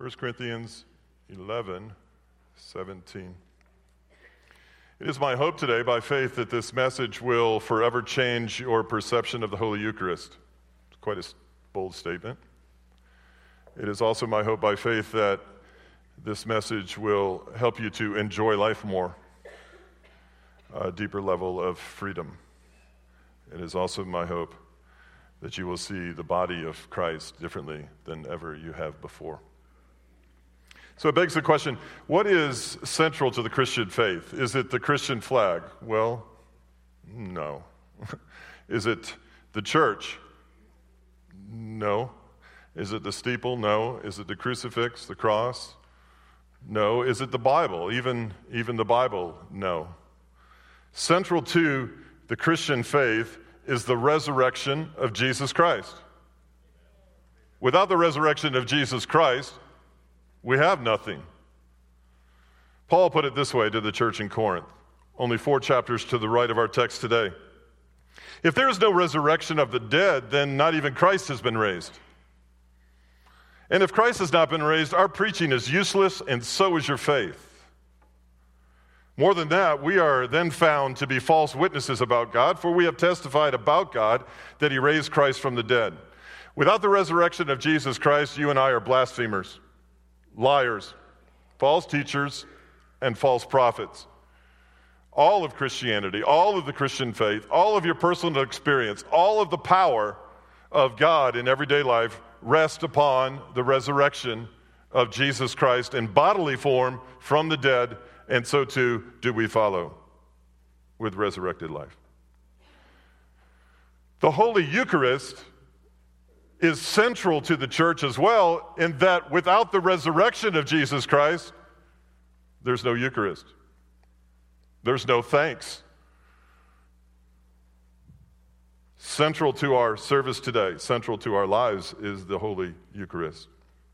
1 Corinthians 11:17. It is my hope today, by faith, that this message will forever change your perception of the Holy Eucharist. It's quite a bold statement. It is also my hope, by faith, that this message will help you to enjoy life more, a deeper level of freedom. It is also my hope that you will see the body of Christ differently than ever you have before. So it begs the question, what is central to the Christian faith? Is it the Christian flag? Well, no. Is it the church? No. Is it the steeple? No. Is it the crucifix, the cross? No. Is it the Bible? Even the Bible? No. Central to the Christian faith is the resurrection of Jesus Christ. Without the resurrection of Jesus Christ, we have nothing. Paul put it this way to the church in Corinth, only 4 chapters to the right of our text today. If there is no resurrection of the dead, then not even Christ has been raised. And if Christ has not been raised, our preaching is useless, and so is your faith. More than that, we are then found to be false witnesses about God, for we have testified about God that he raised Christ from the dead. Without the resurrection of Jesus Christ, you and I are blasphemers, liars, false teachers, and false prophets. All of Christianity, all of the Christian faith, all of your personal experience, all of the power of God in everyday life rest upon the resurrection of Jesus Christ in bodily form from the dead, and so too do we follow with resurrected life. The Holy Eucharist is central to the church as well, in that without the resurrection of Jesus Christ, there's no Eucharist. There's no thanks. Central to our service today, central to our lives, is the Holy Eucharist.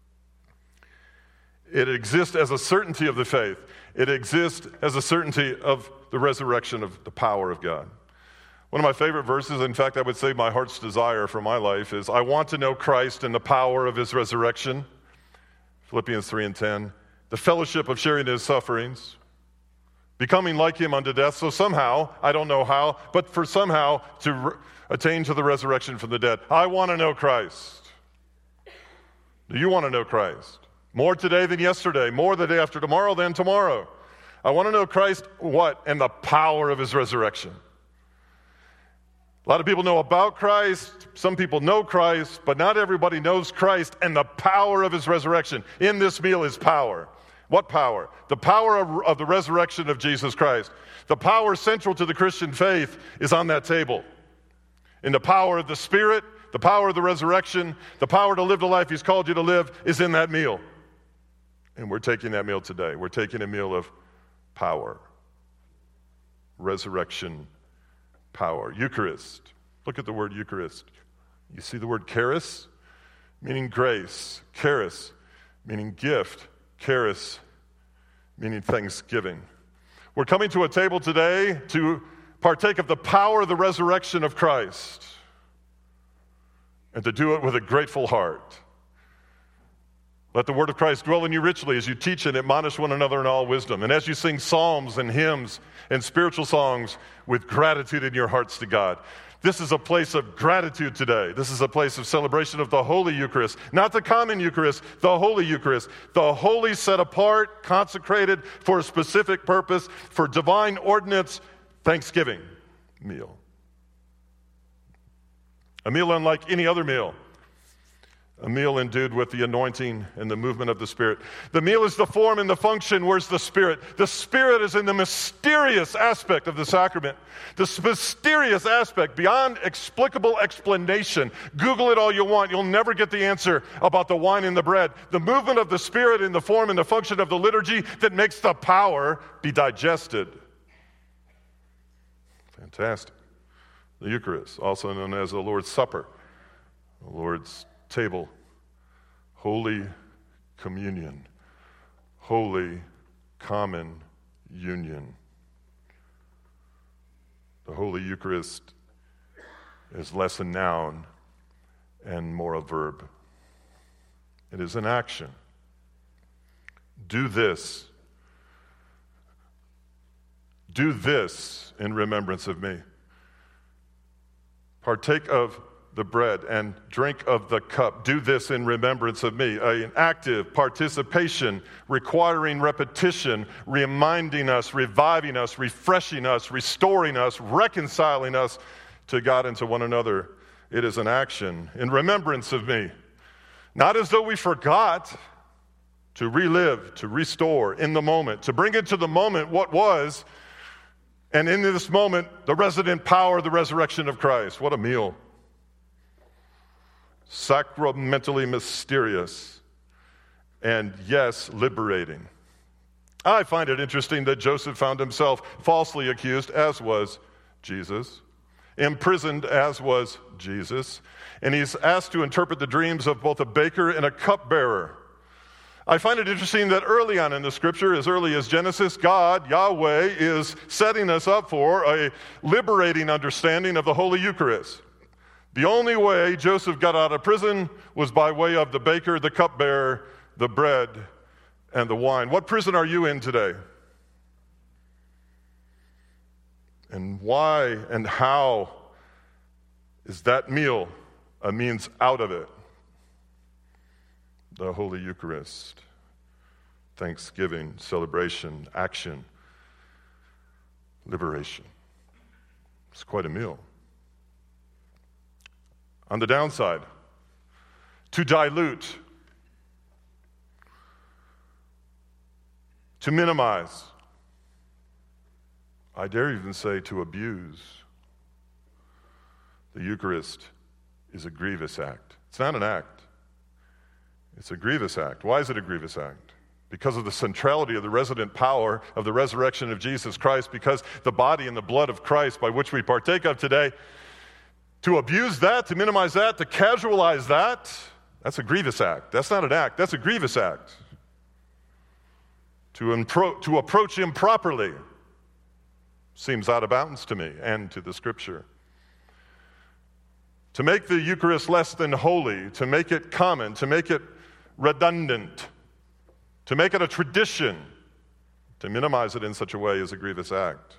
It exists as a certainty of the faith. It exists as a certainty of the resurrection of the power of God. One of my favorite verses, in fact, I would say my heart's desire for my life, is I want to know Christ and the power of his resurrection. Philippians 3:10. The fellowship of sharing his sufferings, becoming like him unto death, so somehow, I don't know how, but for somehow to attain to the resurrection from the dead. I want to know Christ. Do you want to know Christ? More today than yesterday, more the day after tomorrow than tomorrow. I want to know Christ, what? And the power of his resurrection. A lot of people know about Christ, some people know Christ, but not everybody knows Christ and the power of his resurrection. In this meal is power. What power? The power of the resurrection of Jesus Christ. The power central to the Christian faith is on that table. In the power of the Spirit, the power of the resurrection, the power to live the life he's called you to live is in that meal. And we're taking that meal today. We're taking a meal of power. Resurrection power. Eucharist. Look at the word Eucharist. You see the word charis, meaning grace. Charis, meaning gift. Charis, meaning thanksgiving. We're coming to a table today to partake of the power of the resurrection of Christ and to do it with a grateful heart. Let the word of Christ dwell in you richly as you teach and admonish one another in all wisdom, and as you sing psalms and hymns and spiritual songs with gratitude in your hearts to God. This is a place of gratitude today. This is a place of celebration of the Holy Eucharist, not the common Eucharist, the Holy Eucharist. The holy, set apart, consecrated for a specific purpose, for divine ordinance, Thanksgiving meal. A meal unlike any other meal. A meal endued with the anointing and the movement of the Spirit. The meal is the form and the function. Where's the Spirit? The Spirit is in the mysterious aspect of the sacrament. The mysterious aspect, beyond explicable explanation. Google it all you want. You'll never get the answer about the wine and the bread. The movement of the Spirit in the form and the function of the liturgy that makes the power be digested. Fantastic. The Eucharist, also known as the Lord's Supper, the Lord's table, Holy Communion, Holy Common Union. The Holy Eucharist is less a noun and more a verb. It is an action. Do this. Do this in remembrance of me. Partake of the bread and drink of the cup. Do this in remembrance of me. An active participation requiring repetition, reminding us, reviving us, refreshing us, restoring us, reconciling us to God and to one another. It is an action in remembrance of me. Not as though we forgot, to relive, to restore in the moment, to bring into the moment what was, and in this moment, the resident power of the resurrection of Christ. What a meal. Sacramentally mysterious, and yes, liberating. I find it interesting that Joseph found himself falsely accused, as was Jesus, imprisoned, as was Jesus, and he's asked to interpret the dreams of both a baker and a cupbearer. I find it interesting that early on in the scripture, as early as Genesis, God, Yahweh, is setting us up for a liberating understanding of the Holy Eucharist. The only way Joseph got out of prison was by way of the baker, the cupbearer, the bread, and the wine. What prison are you in today? And why and how is that meal a means out of it? The Holy Eucharist. Thanksgiving, celebration, action, liberation. It's quite a meal. On the downside, to dilute, to minimize, I dare even say to abuse. The Eucharist is a grievous act. It's not an act. It's a grievous act. Why is it a grievous act? Because of the centrality of the resident power of the resurrection of Jesus Christ, because the body and the blood of Christ by which we partake of today, to abuse that, to minimize that, to casualize that, that's a grievous act. That's not an act, that's a grievous act. To approach improperly seems out of bounds to me and to the Scripture. To make the Eucharist less than holy, to make it common, to make it redundant, to make it a tradition, to minimize it in such a way is a grievous act.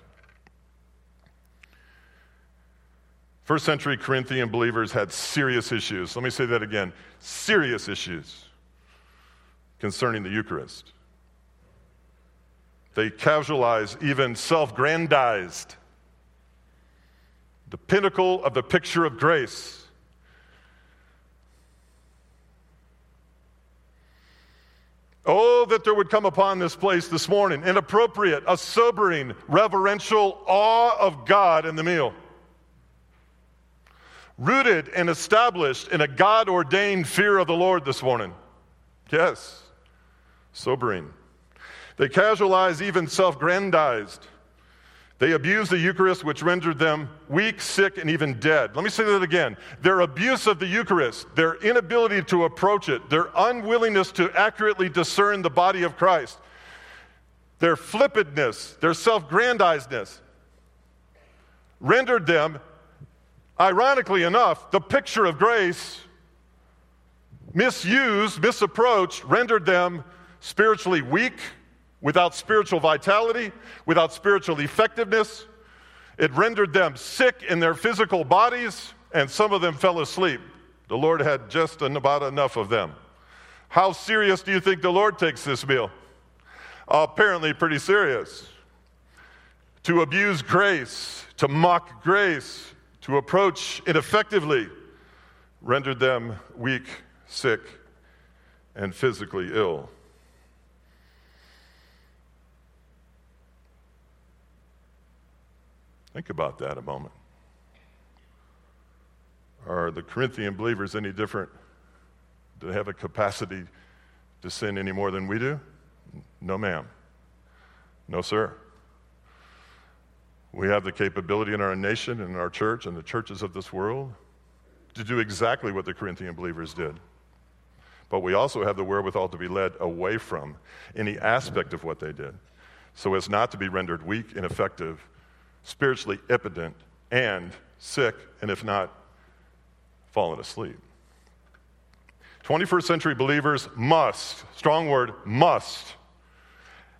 First century Corinthian believers had serious issues. Let me say that again. Serious issues concerning the Eucharist. They casualized, even self-grandized, the pinnacle of the picture of grace. Oh, that there would come upon this place this morning an appropriate, a sobering, reverential awe of God in the meal. Rooted and established in a God-ordained fear of the Lord this morning. Yes, sobering. They casualized, even self-grandized. They abused the Eucharist, which rendered them weak, sick, and even dead. Let me say that again. Their abuse of the Eucharist, their inability to approach it, their unwillingness to accurately discern the body of Christ, their flippantness, their self-grandizedness, rendered them, ironically enough, the picture of grace, misused, misapproached, rendered them spiritually weak, without spiritual vitality, without spiritual effectiveness. It rendered them sick in their physical bodies, and some of them fell asleep. The Lord had just about enough of them. How serious do you think the Lord takes this meal? Apparently pretty serious. To abuse grace, to mock grace, to approach ineffectively, rendered them weak, sick, and physically ill. Think about that a moment. Are the Corinthian believers any different? Do they have a capacity to sin any more than we do? No, ma'am. No, sir. We have the capability in our nation and in our church and the churches of this world to do exactly what the Corinthian believers did. But we also have the wherewithal to be led away from any aspect of what they did, so as not to be rendered weak, ineffective, spiritually impotent, and sick, and if not, fallen asleep. 21st century believers must, strong word, must,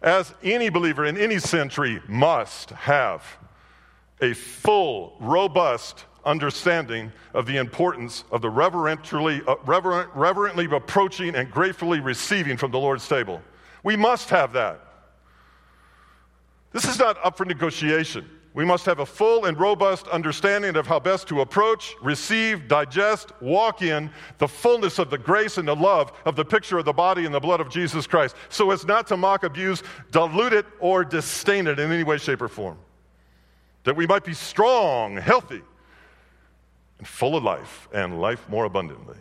as any believer in any century must have a full, robust understanding of the importance of the reverently approaching and gratefully receiving from the Lord's table. We must have that. This is not up for negotiation. We must have a full and robust understanding of how best to approach, receive, digest, walk in the fullness of the grace and the love of the picture of the body and the blood of Jesus Christ, so as not to mock, abuse, dilute it, or disdain it in any way, shape, or form. That we might be strong, healthy, and full of life, and life more abundantly.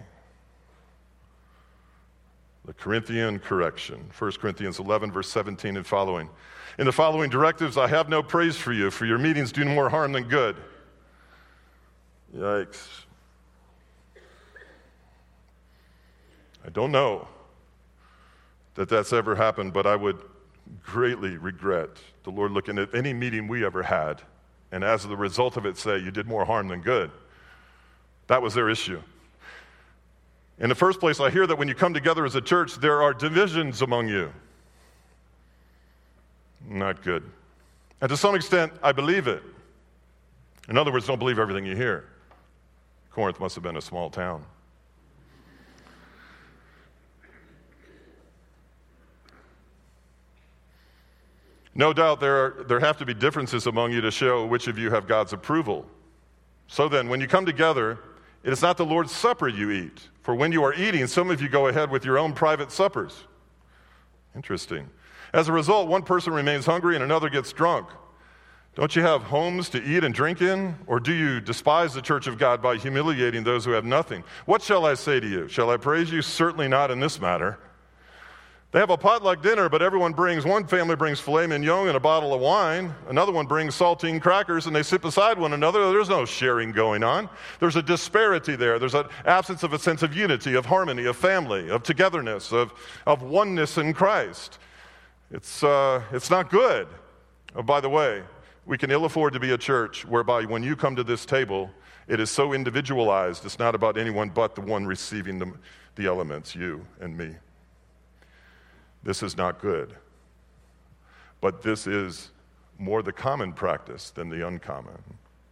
The Corinthian correction, 1 Corinthians 11, verse 17 and following. In the following directives, I have no praise for you, for your meetings do more harm than good. Yikes. I don't know that that's ever happened, but I would greatly regret the Lord looking at any meeting we ever had, and as the result of it say, you did more harm than good. That was their issue. In the first place, I hear that when you come together as a church, there are divisions among you. Not good. And to some extent, I believe it. In other words, don't believe everything you hear. Corinth must have been a small town. No doubt there have to be differences among you to show which of you have God's approval. So then, when you come together, it is not the Lord's Supper you eat. For when you are eating, some of you go ahead with your own private suppers. Interesting. As a result, one person remains hungry and another gets drunk. Don't you have homes to eat and drink in? Or do you despise the church of God by humiliating those who have nothing? What shall I say to you? Shall I praise you? Certainly not in this matter. They have a potluck dinner, but one family brings filet mignon and a bottle of wine. Another one brings saltine crackers, and they sit beside one another. There's no sharing going on. There's a disparity there. There's an absence of a sense of unity, of harmony, of family, of togetherness, of oneness in Christ. It's not good. Oh, by the way, we can ill afford to be a church whereby when you come to this table, it is so individualized, it's not about anyone but the one receiving the elements, you and me. This is not good. But this is more the common practice than the uncommon.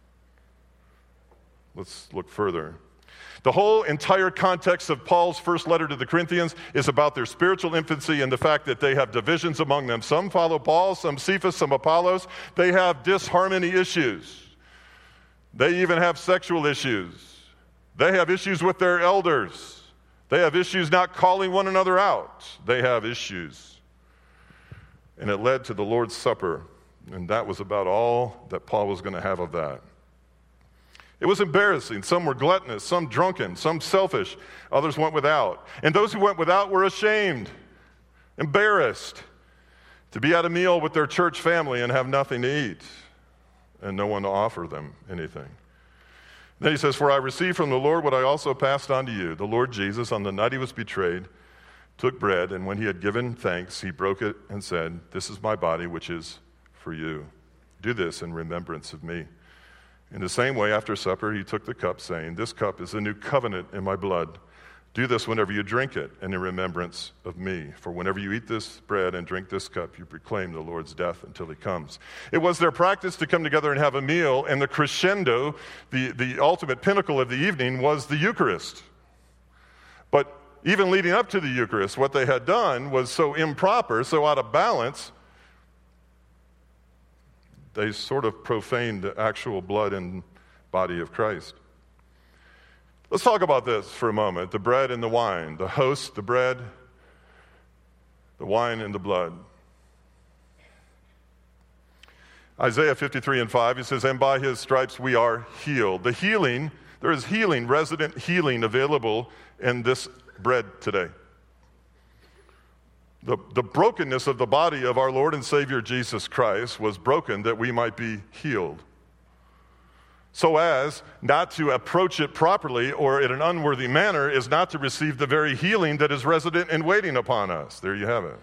Let's look further. The whole entire context of Paul's first letter to the Corinthians is about their spiritual infancy and the fact that they have divisions among them. Some follow Paul, some Cephas, some Apollos. They have disharmony issues. They even have sexual issues. They have issues with their elders. They have issues not calling one another out. They have issues. And it led to the Lord's Supper, and that was about all that Paul was going to have of that. It was embarrassing. Some were gluttonous, some drunken, some selfish. Others went without. And those who went without were ashamed, embarrassed to be at a meal with their church family and have nothing to eat and no one to offer them anything. Then he says, for I received from the Lord what I also passed on to you. The Lord Jesus, on the night he was betrayed, took bread, and when he had given thanks, he broke it and said, this is my body, which is for you. Do this in remembrance of me. In the same way, after supper, he took the cup, saying, this cup is the new covenant in my blood. Do this whenever you drink it, and in remembrance of me. For whenever you eat this bread and drink this cup, you proclaim the Lord's death until he comes. It was their practice to come together and have a meal, and the crescendo, the ultimate pinnacle of the evening, was the Eucharist. But even leading up to the Eucharist, what they had done was so improper, so out of balance, they sort of profaned the actual blood and body of Christ. Let's talk about this for a moment. The bread and the wine. The host, the bread, the wine, and the blood. Isaiah 53 and 5, he says, and by his stripes we are healed. The healing, there is healing, resident healing available in this bread today. The brokenness of the body of our Lord and Savior Jesus Christ was broken that we might be healed. So as not to approach it properly or in an unworthy manner is not to receive the very healing that is resident and waiting upon us. There you have it.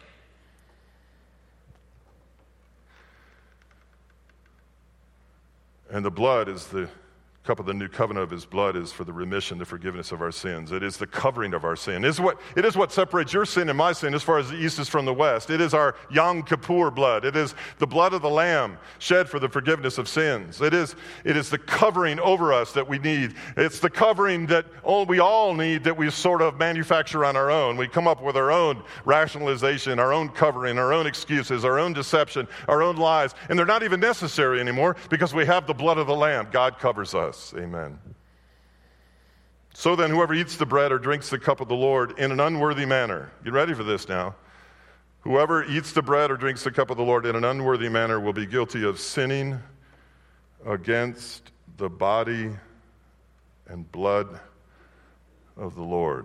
And the blood is the cup of the new covenant of his blood is for the remission, the forgiveness of our sins. It is the covering of our sin. It is what separates your sin and my sin as far as the east is from the west. It is our Yom Kippur blood. It is the blood of the Lamb shed for the forgiveness of sins. It is the covering over us that we need. It's the covering that we all need that we sort of manufacture on our own. We come up with our own rationalization, our own covering, our own excuses, our own deception, our own lies. And they're not even necessary anymore because we have the blood of the Lamb. God covers us. Amen. So then, whoever eats the bread or drinks the cup of the Lord in an unworthy manner, get ready for this now. Whoever eats the bread or drinks the cup of the Lord in an unworthy manner will be guilty of sinning against the body and blood of the Lord.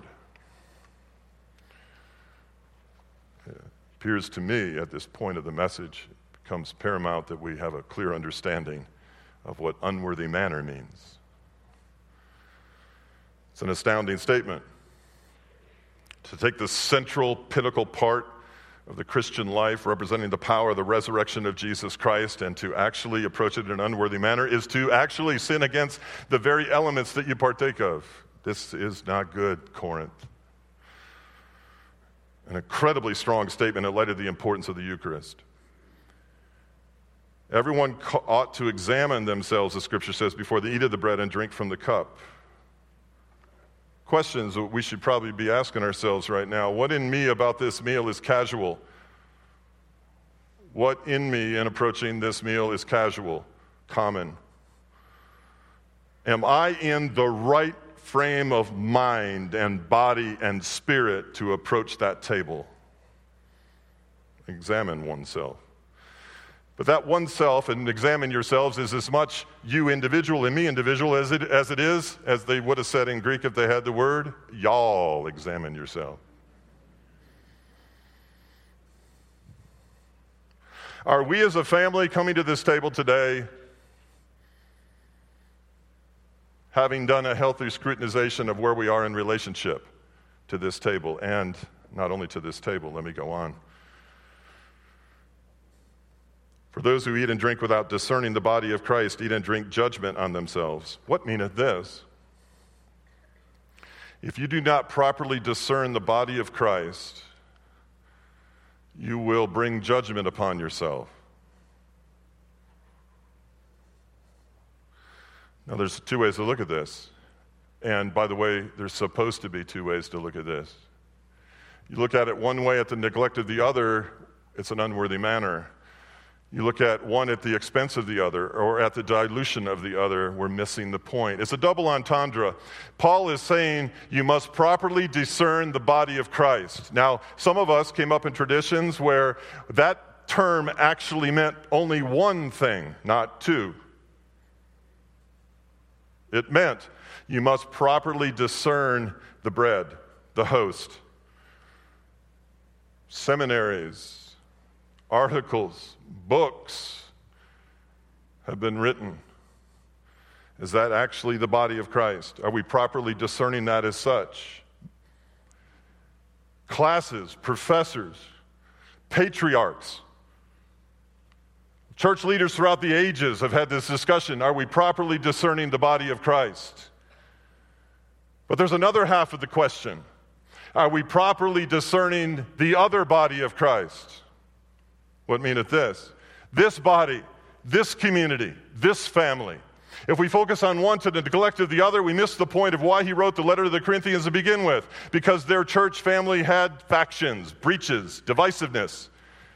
It appears to me at this point of the message, it becomes paramount that we have a clear understanding of what unworthy manner means. It's an astounding statement. To take the central pinnacle part of the Christian life, representing the power of the resurrection of Jesus Christ, and to actually approach it in an unworthy manner is to actually sin against the very elements that you partake of. This is not good, Corinth. An incredibly strong statement in light of the importance of the Eucharist. Everyone ought to examine themselves, the scripture says, before they eat of the bread and drink from the cup. Questions that we should probably be asking ourselves right now. What in me about this meal is casual? What in me in approaching this meal is casual, common? Am I in the right frame of mind and body and spirit to approach that table? Examine oneself. But that oneself and examine yourselves is as much you individual and me individual as it is, as they would have said in Greek if they had the word, y'all examine yourself. Are we as a family coming to this table today having done a healthy scrutinization of where we are in relationship to this table? And not only to this table, let me go on. For those who eat and drink without discerning the body of Christ eat and drink judgment on themselves. What meaneth this? If you do not properly discern the body of Christ, you will bring judgment upon yourself. Now, there's two ways to look at this. And by the way, there's supposed to be two ways to look at this. You look at it one way at the neglect of the other, it's an unworthy manner. You look at one at the expense of the other or at the dilution of the other, we're missing the point. It's a double entendre. Paul is saying you must properly discern the body of Christ. Now, some of us came up in traditions where that term actually meant only one thing, not two. It meant you must properly discern the bread, the host. Seminaries, articles, books have been written. Is that actually the body of Christ? Are we properly discerning that as such? Classes, professors, patriarchs, church leaders throughout the ages have had this discussion. Are we properly discerning the body of Christ? But there's another half of the question. Are we properly discerning the other body of Christ? What meaneth this? This body, this community, this family. If we focus on one to the neglect of the other, we miss the point of why he wrote the letter to the Corinthians to begin with. Because their church family had factions, breaches, divisiveness.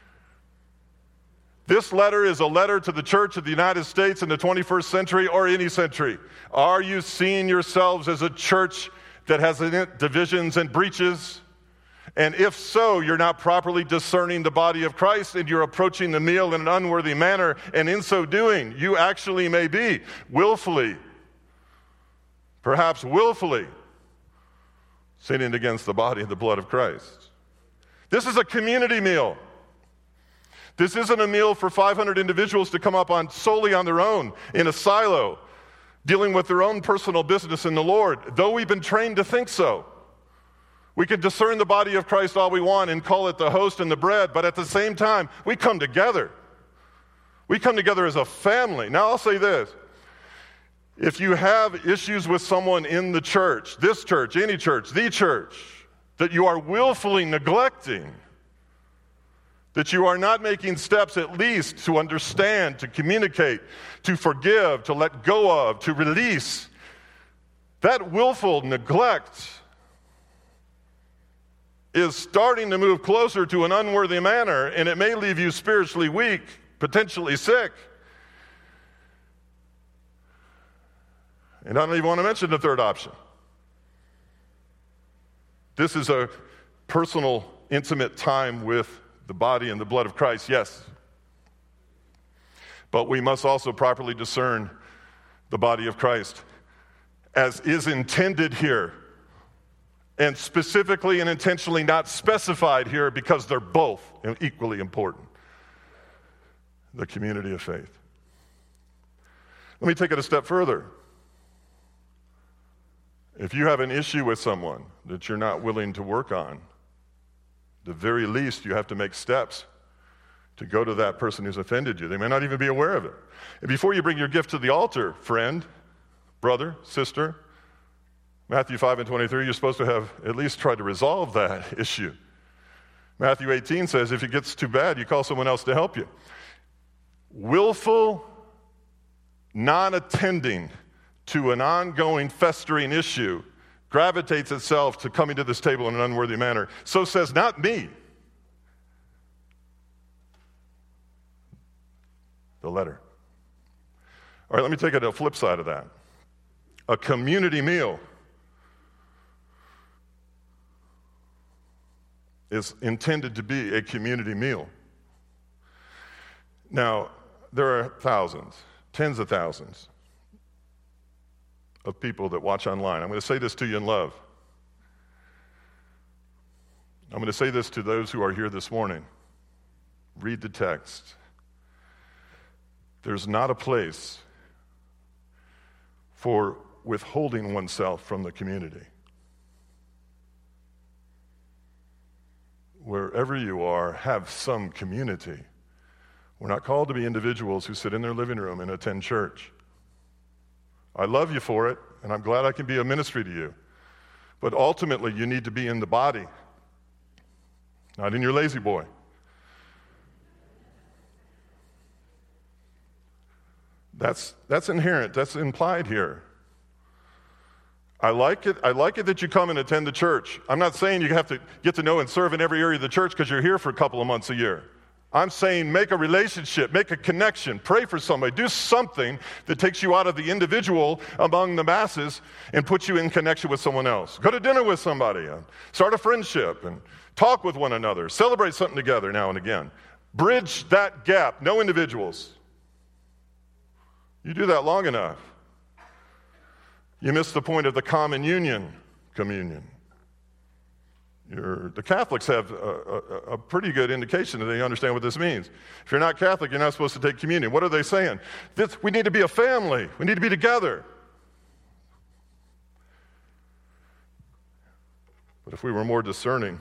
This letter is a letter to the church of the United States in the 21st century or any century. Are you seeing yourselves as a church that has in it divisions and breaches? And if so, you're not properly discerning the body of Christ and you're approaching the meal in an unworthy manner. And in so doing, you actually may be willfully, perhaps willfully, sinning against the body and the blood of Christ. This is a community meal. This isn't a meal for 500 individuals to come up on solely on their own in a silo, dealing with their own personal business in the Lord, though we've been trained to think so. We can discern the body of Christ all we want and call it the host and the bread, but at the same time, we come together. We come together as a family. Now, I'll say this. If you have issues with someone in the church, this church, any church, the church, that you are willfully neglecting, that you are not making steps at least to understand, to communicate, to forgive, to let go of, to release, that willful neglect is starting to move closer to an unworthy manner, and it may leave you spiritually weak, potentially sick. And I don't even want to mention the third option. This is a personal, intimate time with the body and the blood of Christ, yes. But we must also properly discern the body of Christ as is intended here, and specifically and intentionally not specified here because they're both equally important. The community of faith. Let me take it a step further. If you have an issue with someone that you're not willing to work on, the very least you have to make steps to go to that person who's offended you. They may not even be aware of it. And before you bring your gift to the altar, friend, brother, sister, Matthew 5:23, you're supposed to have at least tried to resolve that issue. Matthew 18 says, if it gets too bad, you call someone else to help you. Willful non-attending to an ongoing festering issue gravitates itself to coming to this table in an unworthy manner. So says not me, the letter. All right, let me take it to the flip side of that. A community meal is intended to be a community meal. Now, there are thousands, tens of thousands of people that watch online. I'm going to say this to you in love. I'm going to say this to those who are here this morning. Read the text. There's not a place for withholding oneself from the community. Wherever you are, have some community. We're not called to be individuals who sit in their living room and attend church. I love you for it, and I'm glad I can be a ministry to you. But ultimately, you need to be in the body, not in your lazy boy. That's inherent. That's implied here. I like it that you come and attend the church. I'm not saying you have to get to know and serve in every area of the church because you're here for a couple of months a year. I'm saying make a relationship, make a connection, pray for somebody, do something that takes you out of the individual among the masses and puts you in connection with someone else. Go to dinner with somebody, start a friendship, and talk with one another, celebrate something together now and again. Bridge that gap, no individuals. You do that long enough, you miss the point of the common union, communion. The Catholics have a pretty good indication that they understand what this means. If you're not Catholic, you're not supposed to take communion. What are they saying? We need to be a family. We need to be together. But if we were more discerning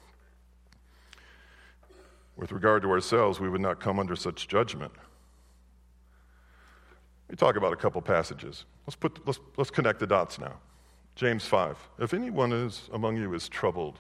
with regard to ourselves, we would not come under such judgment. Let me talk about a couple passages. Let's connect the dots now. James 5. If anyone among you is troubled,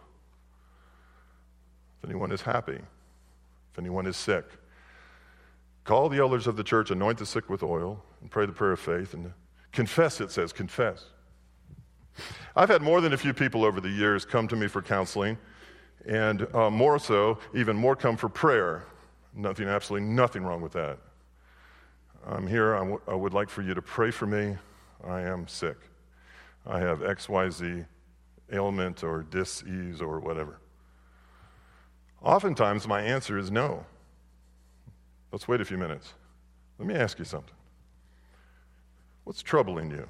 if anyone is happy, if anyone is sick, call the elders of the church, anoint the sick with oil, and pray the prayer of faith, and confess, it says, confess. I've had more than a few people over the years come to me for counseling, and more so, even more come for prayer. Absolutely nothing wrong with that. I'm here. I would like for you to pray for me. I am sick. I have XYZ ailment or dis-ease or whatever. Oftentimes, my answer is no. Let's wait a few minutes. Let me ask you something. What's troubling you?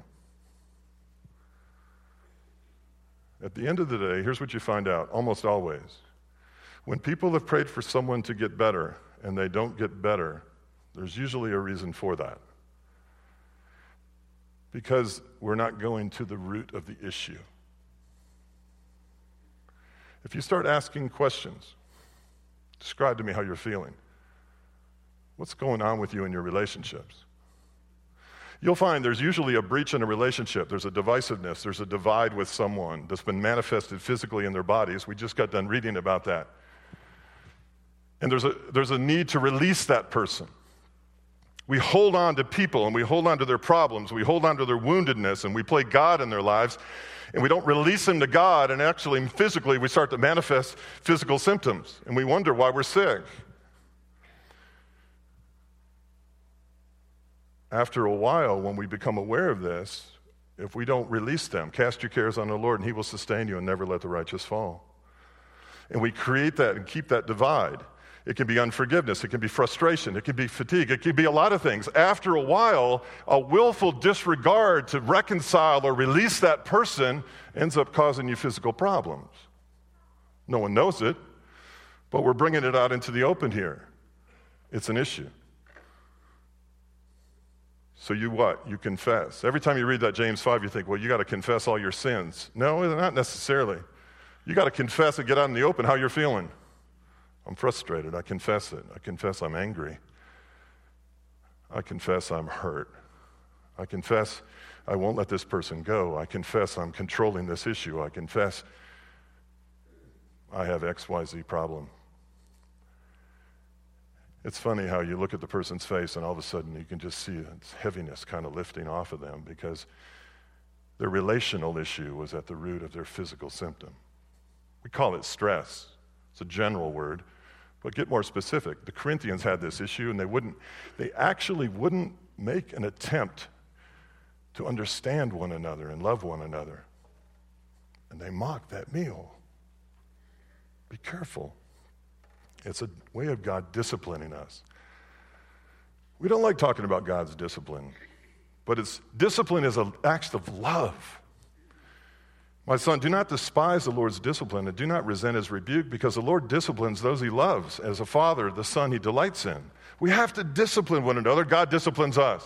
At the end of the day, here's what you find out almost always. When people have prayed for someone to get better and they don't get better, there's usually a reason for that. Because we're not going to the root of the issue. If you start asking questions, describe to me how you're feeling. What's going on with you in your relationships? you'll find there's usually a breach in a relationship. There's a divisiveness. There's a divide with someone that's been manifested physically in their bodies. We just got done reading about that. And there's a need to release that person. We hold on to people, and we hold on to their problems. We hold on to their woundedness, and we play God in their lives, and we don't release them to God, and actually, physically, we start to manifest physical symptoms, and we wonder why we're sick. After a while, when we become aware of this, if we don't release them, cast your cares on the Lord, and he will sustain you, and never let the righteous fall. And we create that and keep that divide. It can be unforgiveness. It can be frustration. It can be fatigue. It can be a lot of things. After a while, a willful disregard to reconcile or release that person ends up causing you physical problems. No one knows it, but we're bringing it out into the open here. It's an issue. So you what? You confess. Every time you read that James 5, you think, well, you got to confess all your sins. No, not necessarily. You got to confess and get out in the open how you're feeling. I'm frustrated. I confess it. I confess I'm angry. I confess I'm hurt. I confess I won't let this person go. I confess I'm controlling this issue. I confess I have XYZ problem. It's funny how you look at the person's face and all of a sudden you can just see this heaviness kind of lifting off of them because their relational issue was at the root of their physical symptom. We call it stress. It's a general word, but get more specific. The Corinthians had this issue, and they actually wouldn't make an attempt to understand one another and love one another. And they mocked that meal. Be careful. It's a way of God disciplining us. We don't like talking about God's discipline, but discipline is an act of love. My son, do not despise the Lord's discipline and do not resent his rebuke, because the Lord disciplines those he loves. As a father, the son he delights in. We have to discipline one another. God disciplines us.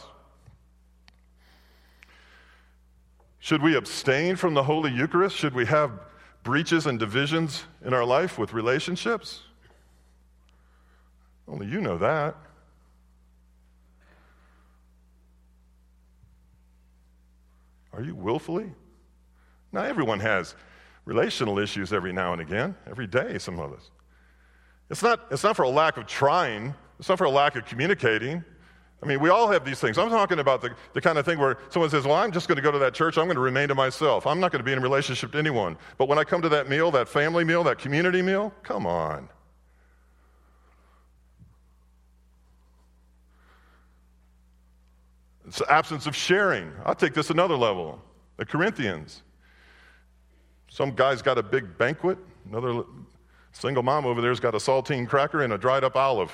Should we abstain from the Holy Eucharist? Should we have breaches and divisions in our life with relationships? Only you know that. Are you willfully? Now, everyone has relational issues every now and again, every day, some of us. It's not for a lack of trying. It's not for a lack of communicating. I mean, we all have these things. I'm talking about the kind of thing where someone says, well, I'm just going to go to that church. I'm going to remain to myself. I'm not going to be in a relationship to anyone. But when I come to that meal, that family meal, that community meal, come on. It's the absence of sharing. I'll take this another level. The Corinthians. Some guy's got a big banquet. Another single mom over there's got a saltine cracker and a dried up olive.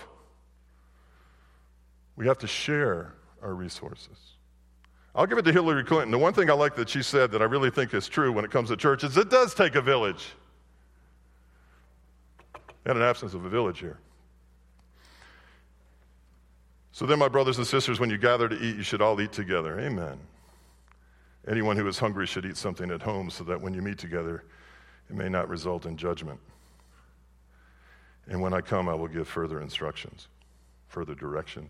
We have to share our resources. I'll give it to Hillary Clinton. The one thing I like that she said that I really think is true when it comes to church is it does take a village. And an absence of a village here. So then, my brothers and sisters, when you gather to eat, you should all eat together. Amen. Anyone who is hungry should eat something at home so that when you meet together, it may not result in judgment. And when I come, I will give further instructions, further directions.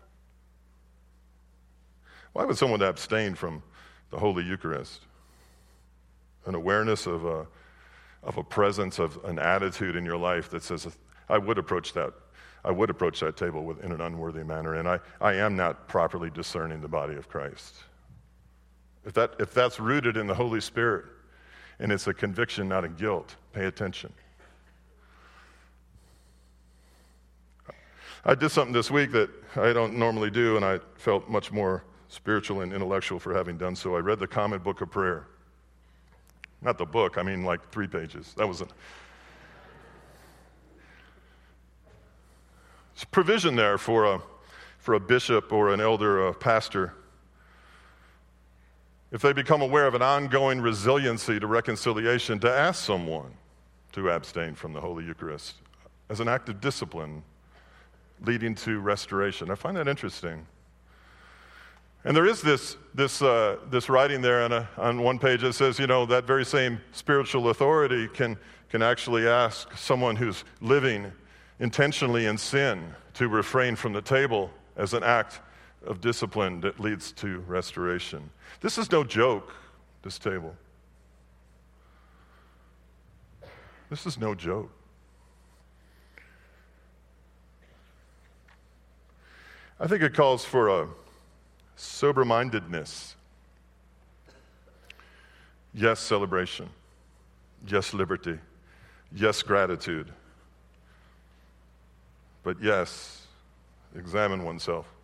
Why would someone abstain from the Holy Eucharist? An awareness of a presence, of an attitude in your life that says, I would approach that table in an unworthy manner, and I am not properly discerning the body of Christ. If that's rooted in the Holy Spirit, and it's a conviction, not a guilt, pay attention. I did something this week that I don't normally do, and I felt much more spiritual and intellectual for having done so. I read the Common Book of Prayer. Not the book, I mean like 3 pages. That was There's provision there for a bishop or an elder, a pastor. If they become aware of an ongoing resiliency to reconciliation, to ask someone to abstain from the Holy Eucharist as an act of discipline leading to restoration. I find that interesting. And there is this writing there on one page that says, that very same spiritual authority can actually ask someone who's living intentionally in sin to refrain from the table as an act of discipline that leads to restoration. This is no joke, this table. This is no joke. I think it calls for a sober-mindedness. Yes, celebration. Yes, liberty. Yes, gratitude. But yes, examine oneself.